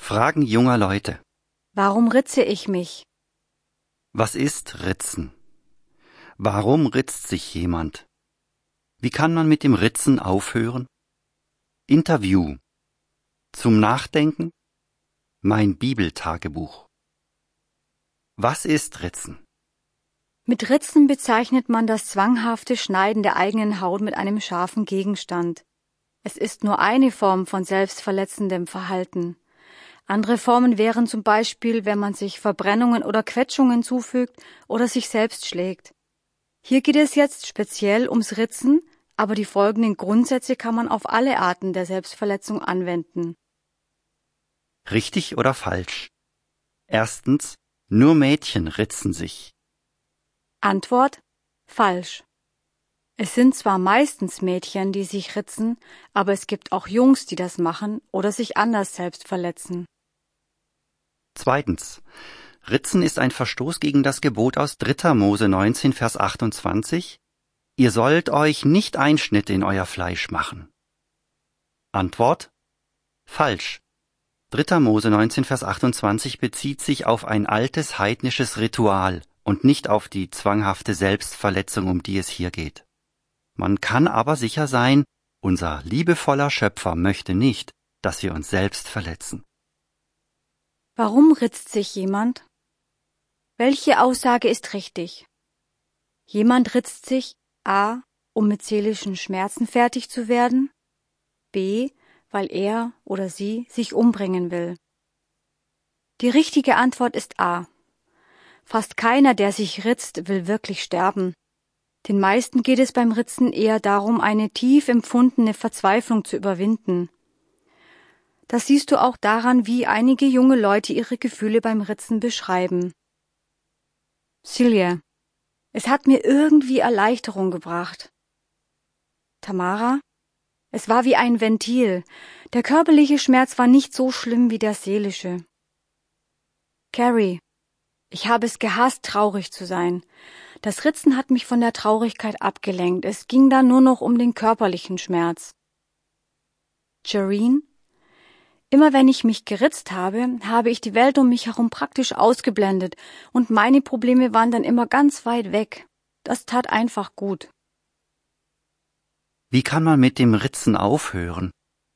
Fragen junger Leute. Warum ritze ich mich? Was ist Ritzen? Warum ritzt sich jemand? Wie kann man mit dem Ritzen aufhören? Interview. Zum Nachdenken? Mein Bibeltagebuch. Was ist Ritzen? Mit Ritzen bezeichnet man das zwanghafte Schneiden der eigenen Haut mit einem scharfen Gegenstand. Es ist nur eine Form von selbstverletzendem Verhalten. Andere Formen wären zum Beispiel, wenn man sich Verbrennungen oder Quetschungen zufügt oder sich selbst schlägt. Hier geht es jetzt speziell ums Ritzen, aber die folgenden Grundsätze kann man auf alle Arten der Selbstverletzung anwenden. Richtig oder falsch? Erstens, nur Mädchen ritzen sich. Antwort: falsch. Es sind zwar meistens Mädchen, die sich ritzen, aber es gibt auch Jungs, die das machen oder sich anders selbst verletzen. Zweitens, Ritzen ist ein Verstoß gegen das Gebot aus 3. Mose 19, Vers 28. Ihr sollt euch nicht Einschnitte in euer Fleisch machen. Antwort: falsch. 3. Mose 19, Vers 28 bezieht sich auf ein altes heidnisches Ritual und nicht auf die zwanghafte Selbstverletzung, um die es hier geht. Man kann aber sicher sein, unser liebevoller Schöpfer möchte nicht, dass wir uns selbst verletzen. Warum ritzt sich jemand? Welche Aussage ist richtig? Jemand ritzt sich a. um mit seelischen Schmerzen fertig zu werden, b. weil er oder sie sich umbringen will. Die richtige Antwort ist a. Fast keiner, der sich ritzt, will wirklich sterben. Den meisten geht es beim Ritzen eher darum, eine tief empfundene Verzweiflung zu überwinden. Das siehst du auch daran, wie einige junge Leute ihre Gefühle beim Ritzen beschreiben. Silja: es hat mir irgendwie Erleichterung gebracht. Tamara: es war wie ein Ventil. Der körperliche Schmerz war nicht so schlimm wie der seelische. Carrie: ich habe es gehasst, traurig zu sein. Das Ritzen hat mich von der Traurigkeit abgelenkt. Es ging dann nur noch um den körperlichen Schmerz. Jareen: immer wenn ich mich geritzt habe, habe ich die Welt um mich herum praktisch ausgeblendet und meine Probleme waren dann immer ganz weit weg. Das tat einfach gut. Wie kann man mit dem Ritzen aufhören?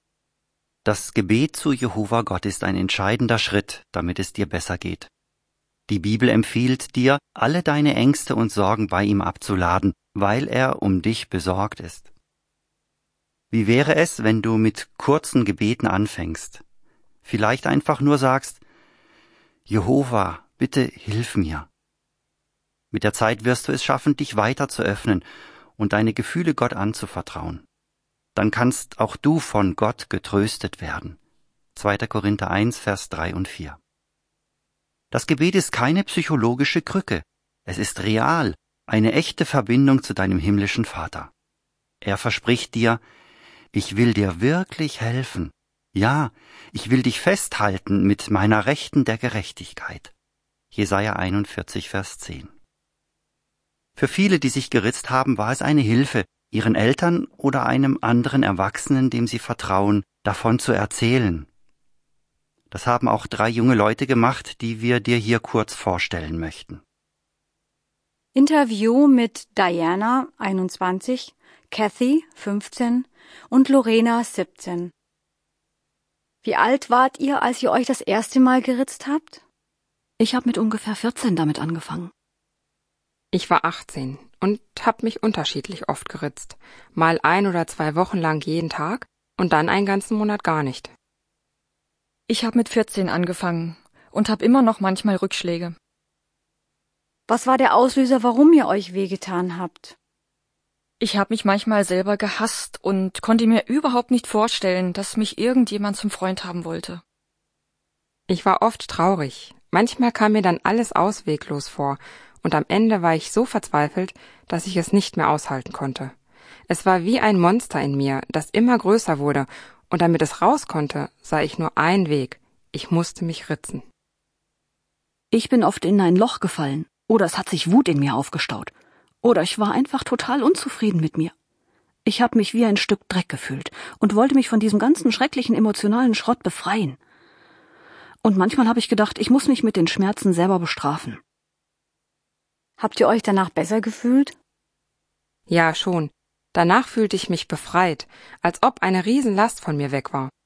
Das Gebet zu Jehova Gott ist ein entscheidender Schritt, damit es dir besser geht. Die Bibel empfiehlt dir, alle deine Ängste und Sorgen bei ihm abzuladen, weil er um dich besorgt ist. Wie wäre es, wenn du mit kurzen Gebeten anfängst? Vielleicht einfach nur sagst: Jehova, bitte hilf mir. Mit der Zeit wirst du es schaffen, dich weiter zu öffnen und deine Gefühle Gott anzuvertrauen. Dann kannst auch du von Gott getröstet werden. 2. Korinther 1, Vers 3 und 4. Das Gebet ist keine psychologische Krücke. Es ist real, eine echte Verbindung zu deinem himmlischen Vater. Er verspricht dir: ich will dir wirklich helfen. Ja, ich will dich festhalten mit meiner Rechten der Gerechtigkeit. Jesaja 41, Vers 10. Für viele, die sich geritzt haben, war es eine Hilfe, ihren Eltern oder einem anderen Erwachsenen, dem sie vertrauen, davon zu erzählen. Das haben auch 3 junge Leute gemacht, die wir dir hier kurz vorstellen möchten. Interview mit Diana, 21, Kathy, 15 und Lorena, 17. Wie alt wart ihr, als ihr euch das erste Mal geritzt habt? Ich habe mit ungefähr 14 damit angefangen. Ich war 18 und habe mich unterschiedlich oft geritzt. Mal 1 oder 2 Wochen lang jeden Tag und dann einen ganzen Monat gar nicht. Ich habe mit 14 angefangen und habe immer noch manchmal Rückschläge. Was war der Auslöser, warum ihr euch wehgetan habt? Ich habe mich manchmal selber gehasst und konnte mir überhaupt nicht vorstellen, dass mich irgendjemand zum Freund haben wollte. Ich war oft traurig. Manchmal kam mir dann alles ausweglos vor und am Ende war ich so verzweifelt, dass ich es nicht mehr aushalten konnte. Es war wie ein Monster in mir, das immer größer wurde, und damit es raus konnte, sah ich nur einen Weg. Ich musste mich ritzen. Ich bin oft in ein Loch gefallen, oder es hat sich Wut in mir aufgestaut, oder ich war einfach total unzufrieden mit mir. Ich habe mich wie ein Stück Dreck gefühlt und wollte mich von diesem ganzen schrecklichen emotionalen Schrott befreien. Und manchmal habe ich gedacht, ich muss mich mit den Schmerzen selber bestrafen. Habt ihr euch danach besser gefühlt? Ja, schon. Danach fühlte ich mich befreit, als ob eine Riesenlast von mir weg war.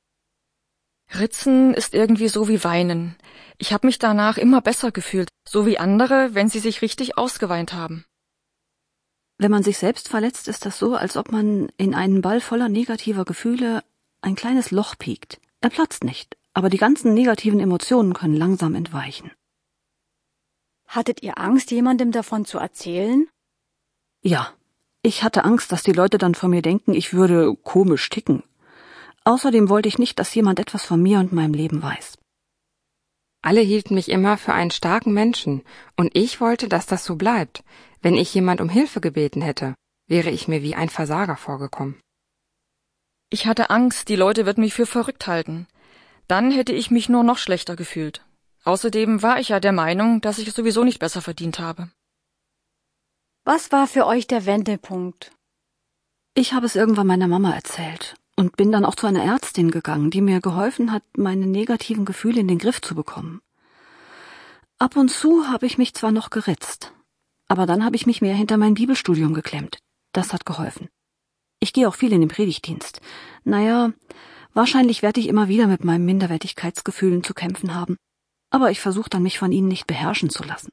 Ritzen ist irgendwie so wie Weinen. Ich habe mich danach immer besser gefühlt, so wie andere, wenn sie sich richtig ausgeweint haben. Wenn man sich selbst verletzt, ist das so, als ob man in einen Ball voller negativer Gefühle ein kleines Loch piekt. Er platzt nicht, aber die ganzen negativen Emotionen können langsam entweichen. Hattet ihr Angst, jemandem davon zu erzählen? Ja, ich hatte Angst, dass die Leute dann von mir denken, ich würde komisch ticken. Außerdem wollte ich nicht, dass jemand etwas von mir und meinem Leben weiß. Alle hielten mich immer für einen starken Menschen, und ich wollte, dass das so bleibt. Wenn ich jemand um Hilfe gebeten hätte, wäre ich mir wie ein Versager vorgekommen. Ich hatte Angst, die Leute würden mich für verrückt halten. Dann hätte ich mich nur noch schlechter gefühlt. Außerdem war ich ja der Meinung, dass ich es sowieso nicht besser verdient habe. Was war für euch der Wendepunkt? Ich habe es irgendwann meiner Mama erzählt und bin dann auch zu einer Ärztin gegangen, die mir geholfen hat, meine negativen Gefühle in den Griff zu bekommen. Ab und zu habe ich mich zwar noch geritzt, aber dann habe ich mich mehr hinter mein Bibelstudium geklemmt. Das hat geholfen. Ich gehe auch viel in den Predigtdienst. Naja, wahrscheinlich werde ich immer wieder mit meinen Minderwertigkeitsgefühlen zu kämpfen haben, aber ich versuche dann, mich von ihnen nicht beherrschen zu lassen.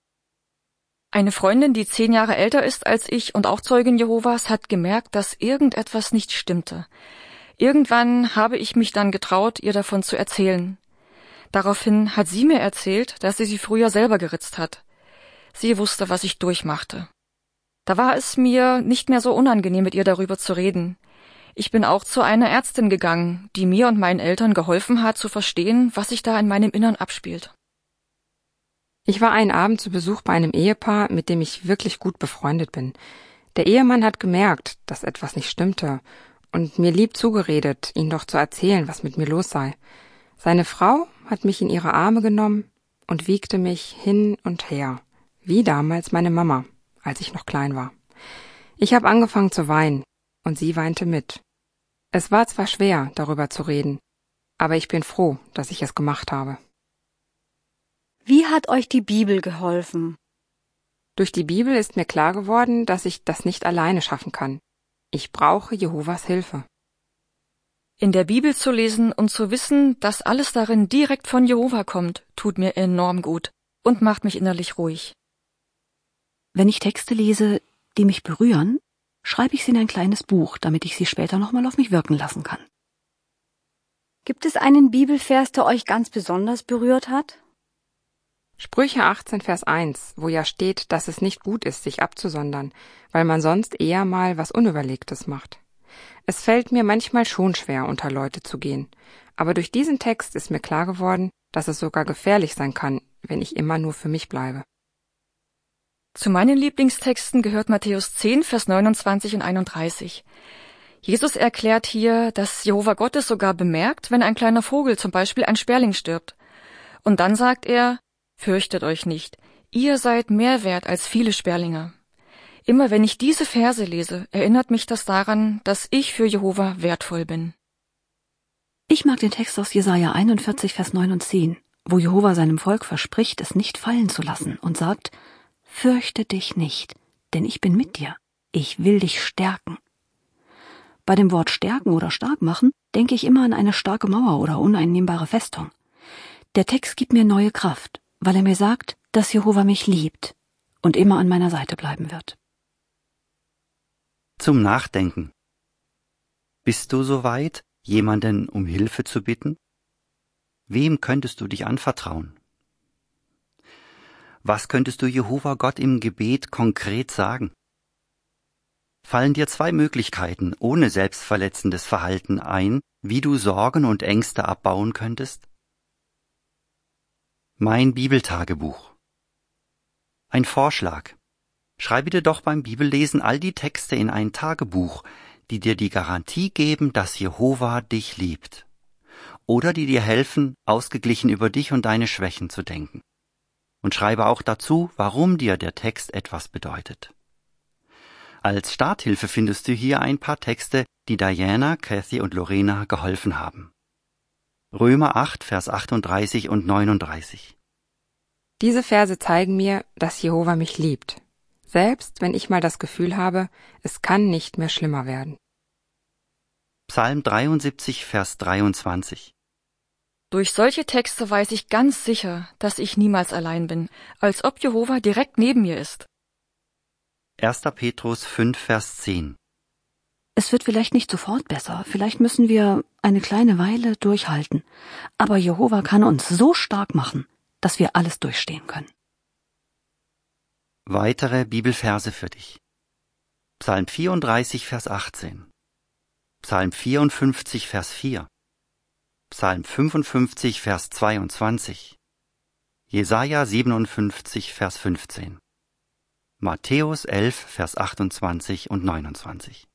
Eine Freundin, die 10 Jahre älter ist als ich und auch Zeugin Jehovas, hat gemerkt, dass irgendetwas nicht stimmte. Irgendwann habe ich mich dann getraut, ihr davon zu erzählen. Daraufhin hat sie mir erzählt, dass sie sich früher selber geritzt hat. Sie wusste, was ich durchmachte. Da war es mir nicht mehr so unangenehm, mit ihr darüber zu reden. Ich bin auch zu einer Ärztin gegangen, die mir und meinen Eltern geholfen hat, zu verstehen, was sich da in meinem Innern abspielt. Ich war einen Abend zu Besuch bei einem Ehepaar, mit dem ich wirklich gut befreundet bin. Der Ehemann hat gemerkt, dass etwas nicht stimmte und mir lieb zugeredet, ihm doch zu erzählen, was mit mir los sei. Seine Frau hat mich in ihre Arme genommen und wiegte mich hin und her, wie damals meine Mama, als ich noch klein war. Ich habe angefangen zu weinen und sie weinte mit. Es war zwar schwer, darüber zu reden, aber ich bin froh, dass ich es gemacht habe. Wie hat euch die Bibel geholfen? Durch die Bibel ist mir klar geworden, dass ich das nicht alleine schaffen kann. Ich brauche Jehovas Hilfe. In der Bibel zu lesen und zu wissen, dass alles darin direkt von Jehova kommt, tut mir enorm gut und macht mich innerlich ruhig. Wenn ich Texte lese, die mich berühren, schreibe ich sie in ein kleines Buch, damit ich sie später nochmal auf mich wirken lassen kann. Gibt es einen Bibelvers, der euch ganz besonders berührt hat? Sprüche 18, Vers 1, wo ja steht, dass es nicht gut ist, sich abzusondern, weil man sonst eher mal was Unüberlegtes macht. Es fällt mir manchmal schon schwer, unter Leute zu gehen, aber durch diesen Text ist mir klar geworden, dass es sogar gefährlich sein kann, wenn ich immer nur für mich bleibe. Zu meinen Lieblingstexten gehört Matthäus 10, Vers 29 und 31. Jesus erklärt hier, dass Jehova Gott es sogar bemerkt, wenn ein kleiner Vogel, zum Beispiel ein Sperling, stirbt. Und dann sagt er: Fürchtet euch nicht, ihr seid mehr wert als viele Sperlinge. Immer wenn ich diese Verse lese, erinnert mich das daran, dass ich für Jehova wertvoll bin. Ich mag den Text aus Jesaja 41, Vers 9 und 10, wo Jehova seinem Volk verspricht, es nicht fallen zu lassen und sagt: Fürchte dich nicht, denn ich bin mit dir. Ich will dich stärken. Bei dem Wort stärken oder stark machen denke ich immer an eine starke Mauer oder uneinnehmbare Festung. Der Text gibt mir neue Kraft, weil er mir sagt, dass Jehova mich liebt und immer an meiner Seite bleiben wird. Zum Nachdenken. Bist du soweit, jemanden um Hilfe zu bitten? Wem könntest du dich anvertrauen? Was könntest du Jehova Gott im Gebet konkret sagen? Fallen dir 2 Möglichkeiten ohne selbstverletzendes Verhalten ein, wie du Sorgen und Ängste abbauen könntest? Mein Bibeltagebuch. Ein Vorschlag. Schreibe dir doch beim Bibellesen all die Texte in ein Tagebuch, die dir die Garantie geben, dass Jehova dich liebt. Oder die dir helfen, ausgeglichen über dich und deine Schwächen zu denken. Und schreibe auch dazu, warum dir der Text etwas bedeutet. Als Starthilfe findest du hier ein paar Texte, die Diana, Kathy und Lorena geholfen haben. Römer 8, Vers 38 und 39. Diese Verse zeigen mir, dass Jehova mich liebt, selbst wenn ich mal das Gefühl habe, es kann nicht mehr schlimmer werden. Psalm 73, Vers 23. Durch solche Texte weiß ich ganz sicher, dass ich niemals allein bin, als ob Jehova direkt neben mir ist. 1. Petrus 5, Vers 10. Es wird vielleicht nicht sofort besser, vielleicht müssen wir eine kleine Weile durchhalten, aber Jehova kann uns so stark machen, dass wir alles durchstehen können. Weitere Bibelverse für dich. Psalm 34, Vers 18. Psalm 54, Vers 4. Psalm 55, Vers 22. Jesaja 57, Vers 15. Matthäus 11, Vers 28 und 29.